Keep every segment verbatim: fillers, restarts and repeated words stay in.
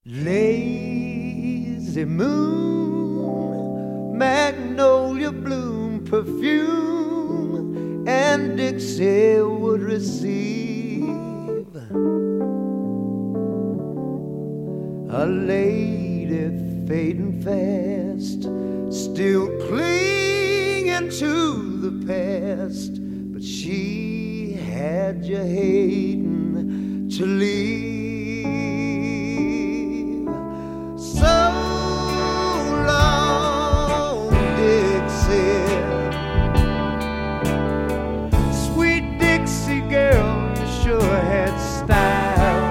Lazy moon, magnolia bloom, perfume, and Dixie would receive a lady fading fast, still clinging to the past, but she had you hating to leave. So long, Dixie, sweet Dixie girl, you sure had style.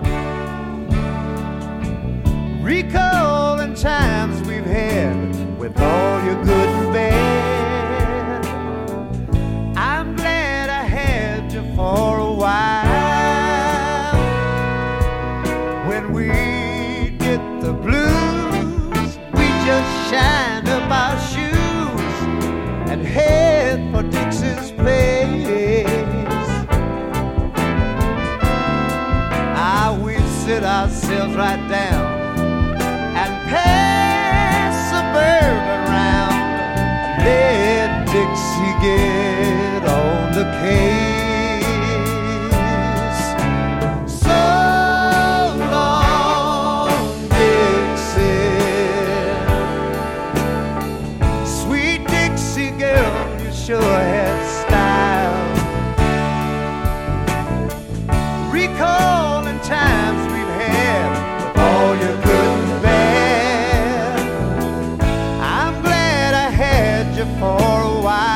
Recalling times we've had with all your good and bad. I'm glad I had you for a while. When we get the blues, we just shine up our shoes and head for Dixie's place. Ah, we'd sit ourselves right down and pass a bourbon round and let Dixie get on the case. So long, Dixie, sweet Dixie girl, you sure had style. Recalling times we've had with all your good and bad. I'm glad I had you for a while.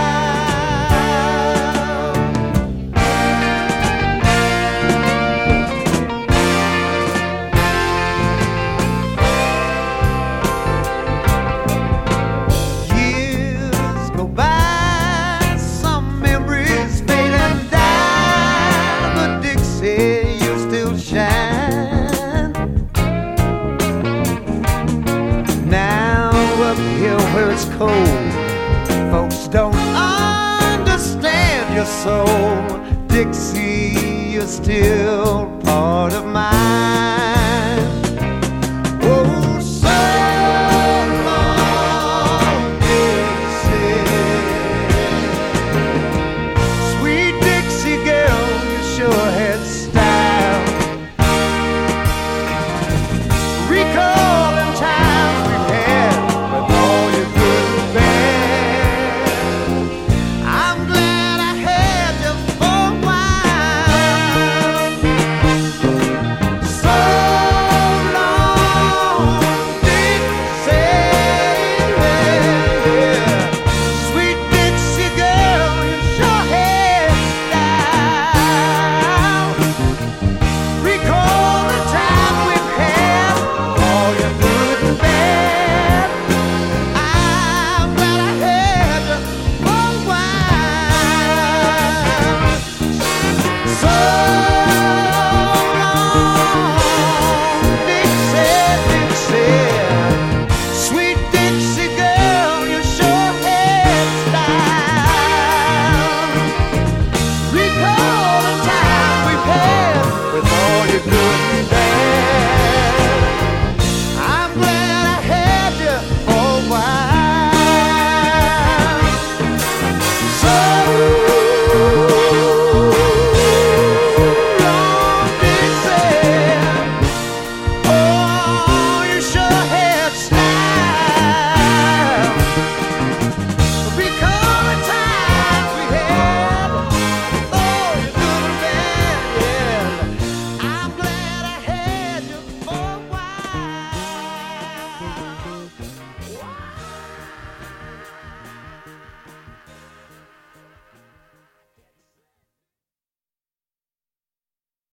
Years go by, some memories fade and die, but Dixie, you still shine. Now up here where it's cold, folks don't understand your soul. Dixie, you're still part of my